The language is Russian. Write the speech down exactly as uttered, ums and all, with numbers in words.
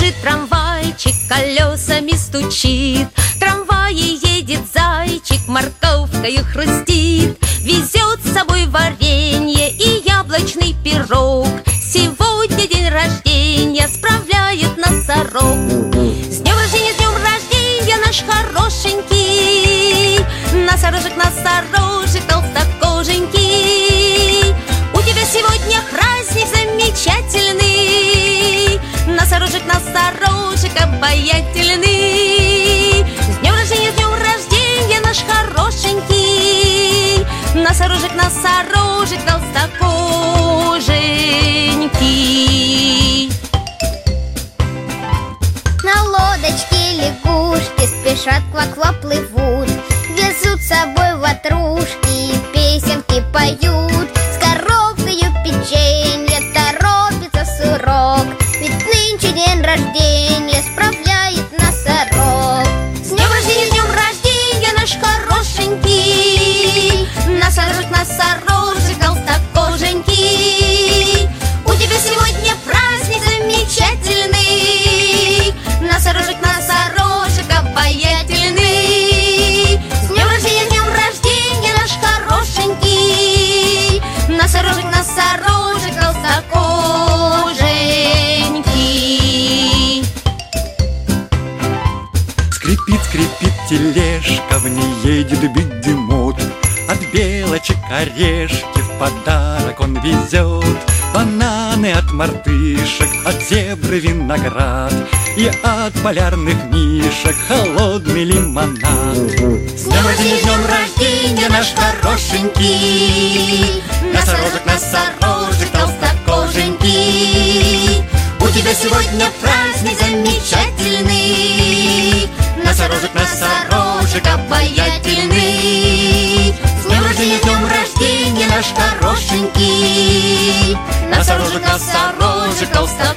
Бежит трамвайчик, колесами стучит. В трамвае едет зайчик, морковкою хрустит. Везет с собой варенье и яблочный пирог. Сегодня день рождения справляет носорог. С днем рождения, с днем рождения, наш хорошенький носорожек, носорожек, толстокоженький. У тебя сегодня праздник замечательный, носорожек, носорожек, обаятельный. С днем рождения, с днем рождения, наш хорошенький носорожек, носорожек, толстокоженький. На лодочке лягушки спешат, ква-ква плывут. Везут с собой ватрушки, песенки поют. С коробкою печенье торопится сурок, ведь нынче день рождения справляет носорог. С днем рождения, с днем рождения, наш хорошенький носорожек, носорожек, толстокоженький. У тебя сегодня праздник замечательный, носорожек, носорожек, обаятельный. С днем рождения, с днем рождения, наш хорошенький носорожек, носорожек, толстокоженький. Скрипит, скрипит тележка, в ней едет бегемот. От белочек орешки в подарок он везет. Бананы от мартышек, от зебры виноград и от полярных мишек холодный лимонад. С днем рождения, с днем рождения, наш хорошенький носорожек, носорожек, толстокоженький. У тебя сегодня праздник замечательный, носорожек, носорожек, обаятельный. С днем рождения, с днем рождения, наш хорошенький носорожек, носорожек, толстокоженький.